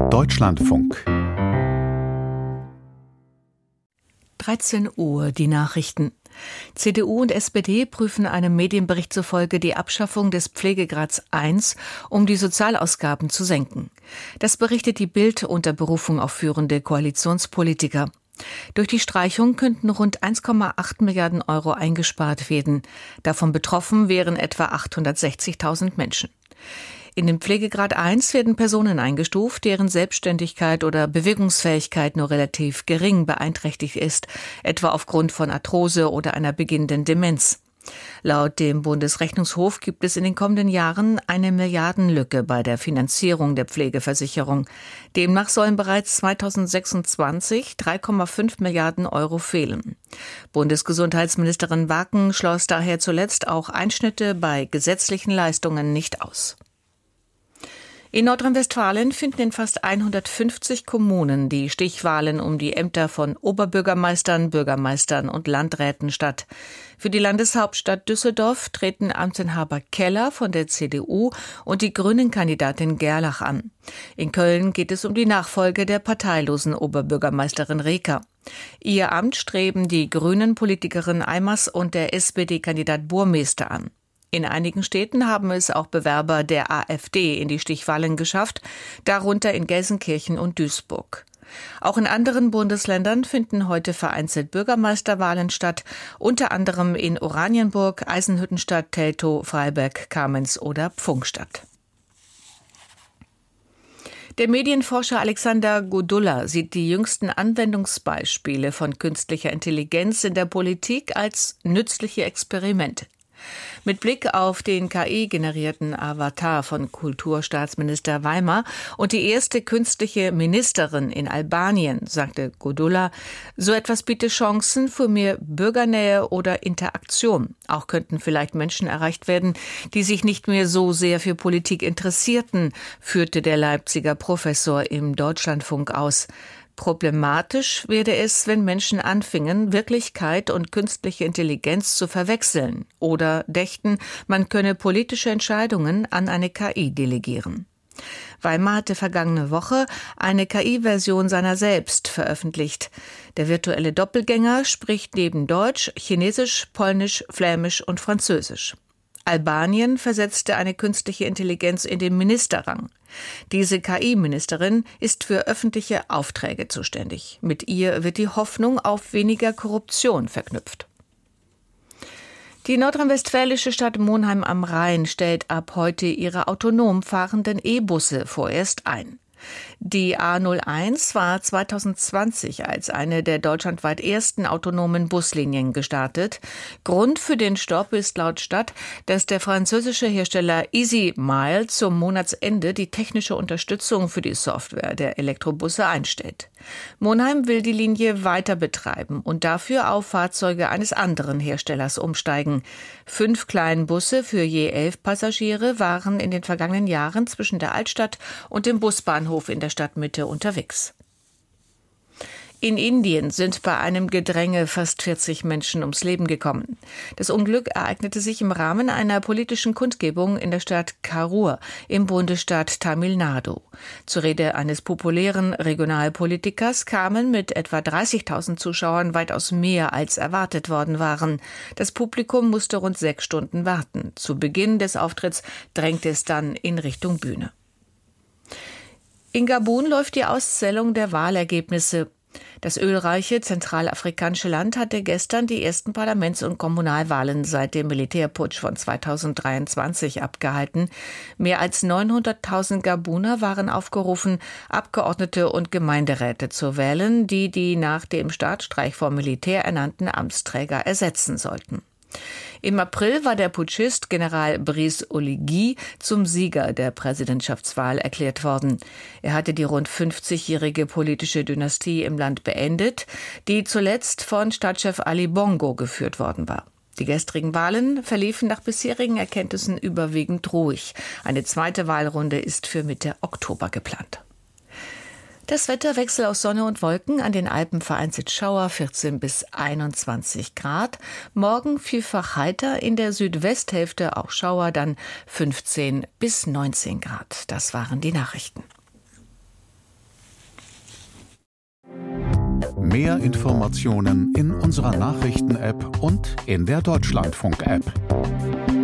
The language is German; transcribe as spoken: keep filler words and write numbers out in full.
Deutschlandfunk. dreizehn Uhr, die Nachrichten. C D U und S P D prüfen einem Medienbericht zufolge die Abschaffung des Pflegegrads eins, um die Sozialausgaben zu senken. Das berichtet die Bild unter Berufung auf führende Koalitionspolitiker. Durch die Streichung könnten rund eins Komma acht Milliarden Euro eingespart werden. Davon betroffen wären etwa achthundertsechzigtausend Menschen. In den Pflegegrad eins werden Personen eingestuft, deren Selbstständigkeit oder Bewegungsfähigkeit nur relativ gering beeinträchtigt ist, etwa aufgrund von Arthrose oder einer beginnenden Demenz. Laut dem Bundesrechnungshof gibt es in den kommenden Jahren eine Milliardenlücke bei der Finanzierung der Pflegeversicherung. Demnach sollen bereits zweitausendsechsundzwanzig drei Komma fünf Milliarden Euro fehlen. Bundesgesundheitsministerin Wacken schloss daher zuletzt auch Einschnitte bei gesetzlichen Leistungen nicht aus. In Nordrhein-Westfalen finden in fast hundertfünfzig Kommunen die Stichwahlen um die Ämter von Oberbürgermeistern, Bürgermeistern und Landräten statt. Für die Landeshauptstadt Düsseldorf treten Amtsinhaber Keller von der C D U und die Grünen-Kandidatin Gerlach an. In Köln geht es um die Nachfolge der parteilosen Oberbürgermeisterin Reker. Ihr Amt streben die Grünen-Politikerin Eimers und der S P D-Kandidat Burmester an. In einigen Städten haben es auch Bewerber der AfD in die Stichwahlen geschafft, darunter in Gelsenkirchen und Duisburg. Auch in anderen Bundesländern finden heute vereinzelt Bürgermeisterwahlen statt, unter anderem in Oranienburg, Eisenhüttenstadt, Teltow, Freiberg, Kamenz oder Pfungstadt. Der Medienforscher Alexander Godulla sieht die jüngsten Anwendungsbeispiele von künstlicher Intelligenz in der Politik als nützliche Experimente. Mit Blick auf den K I-generierten Avatar von Kulturstaatsminister Weimar und die erste künstliche Ministerin in Albanien, sagte Godulla, so etwas biete Chancen für mehr Bürgernähe oder Interaktion. Auch könnten vielleicht Menschen erreicht werden, die sich nicht mehr so sehr für Politik interessierten, führte der Leipziger Professor im Deutschlandfunk aus. Problematisch werde es, wenn Menschen anfingen, Wirklichkeit und künstliche Intelligenz zu verwechseln oder dächten, man könne politische Entscheidungen an eine K I delegieren. Weimar hatte vergangene Woche eine K I-Version seiner selbst veröffentlicht. Der virtuelle Doppelgänger spricht neben Deutsch, Chinesisch, Polnisch, Flämisch und Französisch. Albanien versetzte eine künstliche Intelligenz in den Ministerrang. Diese K I-Ministerin ist für öffentliche Aufträge zuständig. Mit ihr wird die Hoffnung auf weniger Korruption verknüpft. Die nordrhein-westfälische Stadt Monheim am Rhein stellt ab heute ihre autonom fahrenden E-Busse vorerst ein. Die A null eins war zweitausendzwanzig als eine der deutschlandweit ersten autonomen Buslinien gestartet. Grund für den Stopp ist laut Stadt, dass der französische Hersteller EasyMile zum Monatsende die technische Unterstützung für die Software der Elektrobusse einstellt. Monheim will die Linie weiter betreiben und dafür auf Fahrzeuge eines anderen Herstellers umsteigen. Fünf Kleinbusse für je elf Passagiere waren in den vergangenen Jahren zwischen der Altstadt und dem Busbahnhof in der Stadtmitte unterwegs. In Indien sind bei einem Gedränge fast vierzig Menschen ums Leben gekommen. Das Unglück ereignete sich im Rahmen einer politischen Kundgebung in der Stadt Karur im Bundesstaat Tamil Nadu. Zur Rede eines populären Regionalpolitikers kamen mit etwa dreißigtausend Zuschauern weitaus mehr als erwartet worden waren. Das Publikum musste rund sechs Stunden warten. Zu Beginn des Auftritts drängte es dann in Richtung Bühne. In Gabun läuft die Auszählung der Wahlergebnisse. Das ölreiche zentralafrikanische Land hatte gestern die ersten Parlaments- und Kommunalwahlen seit dem Militärputsch von zweitausenddreiundzwanzig abgehalten. Mehr als neunhunderttausend Gabuner waren aufgerufen, Abgeordnete und Gemeinderäte zu wählen, die die nach dem Staatsstreich vom Militär ernannten Amtsträger ersetzen sollten. Im April war der Putschist General Brice Oligui zum Sieger der Präsidentschaftswahl erklärt worden. Er hatte die rund fünfzigjährige politische Dynastie im Land beendet, die zuletzt von Staatschef Ali Bongo geführt worden war. Die gestrigen Wahlen verliefen nach bisherigen Erkenntnissen überwiegend ruhig. Eine zweite Wahlrunde ist für Mitte Oktober geplant. Das Wetterwechsel aus Sonne und Wolken, an den Alpen vereinzelt Schauer, vierzehn bis einundzwanzig Grad. Morgen vielfach heiter, in der Südwesthälfte auch Schauer, dann fünfzehn bis neunzehn Grad. Das waren die Nachrichten. Mehr Informationen in unserer Nachrichten-App und in der Deutschlandfunk-App.